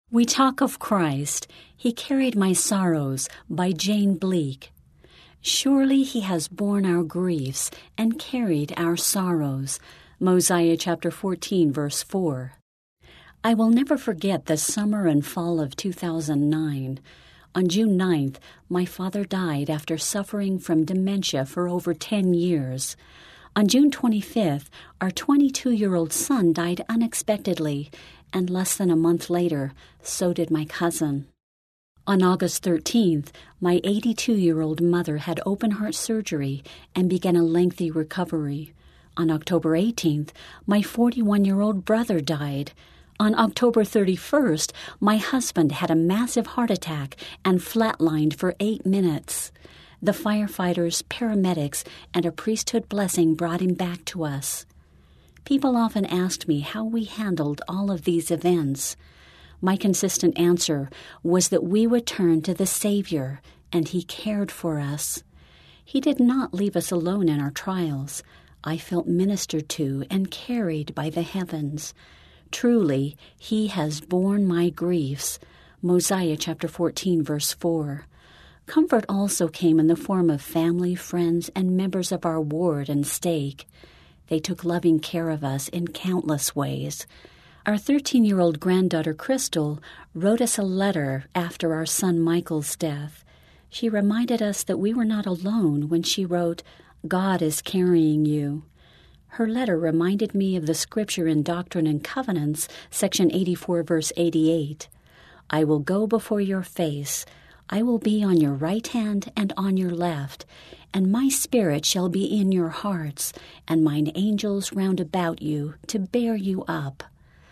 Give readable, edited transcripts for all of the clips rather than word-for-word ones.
We Talk of Christ, He Carried My Sorrows by Jane Bleak. Surely He has borne our griefs and carried our sorrows. Mosiah chapter 14, verse 4. I will never forget the summer and fall of 2009. On June 9th, my father died after suffering from dementia for over 10 years. On June 25th, our 22-year-old son died unexpectedly, and less than a month later, so did my cousin. On August 13th, my 82-year-old mother had open-heart surgery and began a lengthy recovery. On October 18th, my 41-year-old brother died. On October 31st, my husband had a massive heart attack and flatlined for 8 minutes. The firefighters, paramedics, and a priesthood blessing brought him back to us. People often asked me how we handled all of these events. My consistent answer was that we would turn to the Savior, and He cared for us. He did not leave us alone in our trials. I felt ministered to and carried by the heavens. Truly, He has borne my griefs. Mosiah chapter 14, verse 4. Comfort also came in the form of family, friends, and members of our ward and stake. They took loving care of us in countless ways. Our 13-year-old granddaughter, Crystal, wrote us a letter after our son Michael's death. She reminded us that we were not alone when she wrote, "God is carrying you." Her letter reminded me of the scripture in Doctrine and Covenants, section 84, verse 88. I will go before your face. I will be on your right hand and on your left, and my spirit shall be in your hearts, and mine angels round about you to bear you up.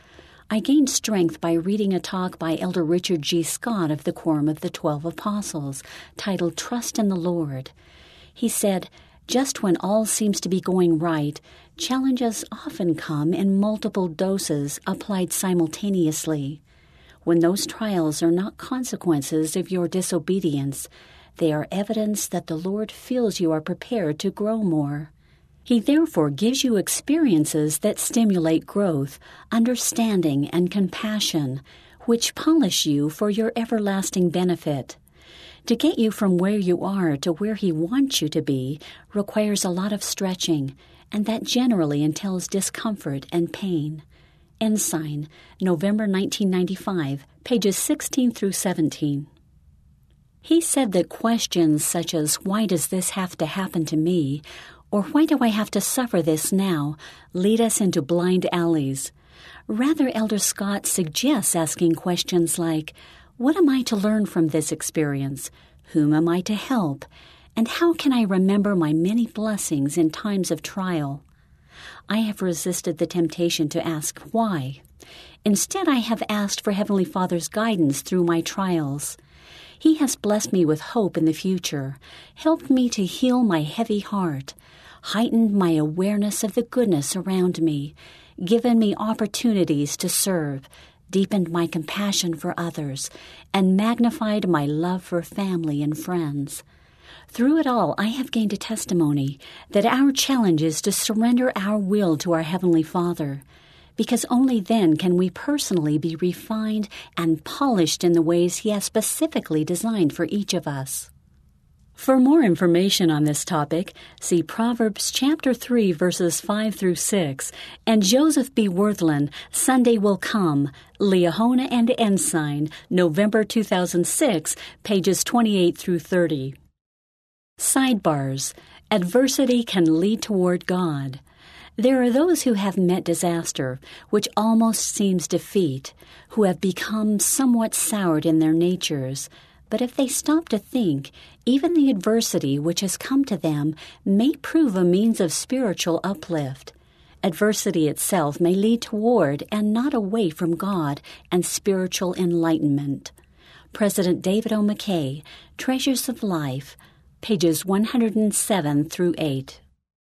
I gained strength by reading a talk by Elder Richard G. Scott of the Quorum of the 12 Apostles, titled Trust in the Lord. He said, just when all seems to be going right, challenges often come in multiple doses applied simultaneously. When those trials are not consequences of your disobedience, they are evidence that the Lord feels you are prepared to grow more. He therefore gives you experiences that stimulate growth, understanding, and compassion, which polish you for your everlasting benefit. To get you from where you are to where He wants you to be requires a lot of stretching, and that generally entails discomfort and pain. Ensign, November 1995, pages 16 through 17. He said that questions such as, why does this have to happen to me, or why do I have to suffer this now, lead us into blind alleys. Rather, Elder Scott suggests asking questions like, what am I to learn from this experience? Whom am I to help? And how can I remember my many blessings in times of trial? I have resisted the temptation to ask why. Instead, I have asked for Heavenly Father's guidance through my trials. He has blessed me with hope in the future, helped me to heal my heavy heart, heightened my awareness of the goodness around me, given me opportunities to serve, deepened my compassion for others, and magnified my love for family and friends. Through it all, I have gained a testimony that our challenge is to surrender our will to our Heavenly Father, because only then can we personally be refined and polished in the ways He has specifically designed for each of us. For more information on this topic, see Proverbs chapter 3, verses 5 through 6, and Joseph B. Worthland, Sunday Will Come, Liahona and Ensign, November 2006, pages 28 through 30. Sidebars. Adversity can lead toward God. There are those who have met disaster, which almost seems defeat, who have become somewhat soured in their natures. But if they stop to think, even the adversity which has come to them may prove a means of spiritual uplift. Adversity itself may lead toward and not away from God and spiritual enlightenment. President David O. McKay, Treasures of Life, pages 107 through 8.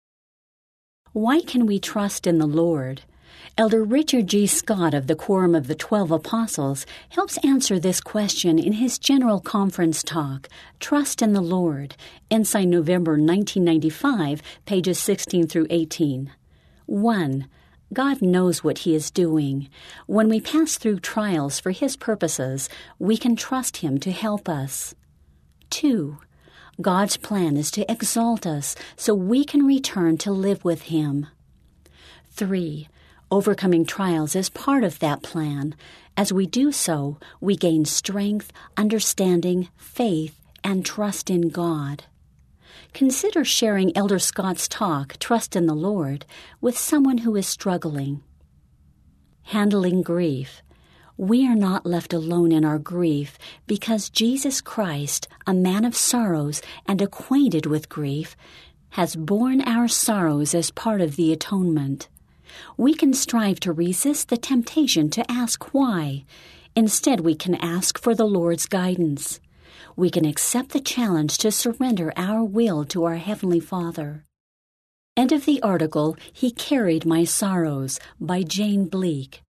Why can we trust in the Lord? Elder Richard G. Scott of the Quorum of the 12 Apostles helps answer this question in his General Conference talk, Trust in the Lord, Ensign, November 1995, pages 16 through 18. 1. God knows what He is doing. When we pass through trials for His purposes, we can trust Him to help us. 2. God's plan is to exalt us so we can return to live with Him. 3. Overcoming trials is part of that plan. As we do so, we gain strength, understanding, faith, and trust in God. Consider sharing Elder Scott's talk, Trust in the Lord, with someone who is struggling. Handling grief. We are not left alone in our grief because Jesus Christ, a man of sorrows and acquainted with grief, has borne our sorrows as part of the atonement. We can strive to resist the temptation to ask why. Instead, we can ask for the Lord's guidance. We can accept the challenge to surrender our will to our Heavenly Father. End of the article, He Carried My Sorrows, by Jane Bleak.